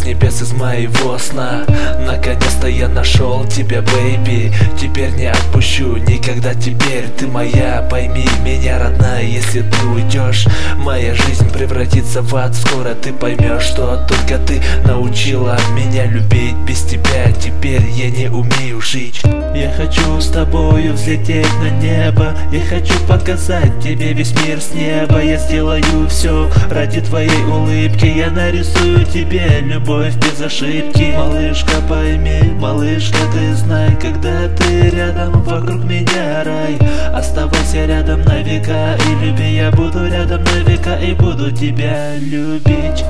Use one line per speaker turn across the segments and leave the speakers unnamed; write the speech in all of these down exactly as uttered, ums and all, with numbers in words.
небес из моего сна. Наконец-то я нашел тебя, бэйби. Теперь не отпущу никогда, теперь ты моя. Пойми меня, родная, если ты уйдешь, моя жизнь превратится в ад. Скоро ты поймешь, что только ты научила меня любить. Без тебя теперь я не умею жить. Я хочу с тобою взлететь на небо. Я хочу показать тебе весь мир с неба. Я сделаю все ради твоей улыбки. Я нарисую тебе любовь без ошибки. Малышка, пойми, малышка, ты знай, когда ты рядом, вокруг меня рай. Оставайся рядом на века и люби. Я буду рядом на века и буду тебя любить.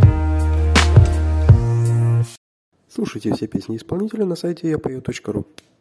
Слушайте все песни исполнителя на сайте я пою точка ру.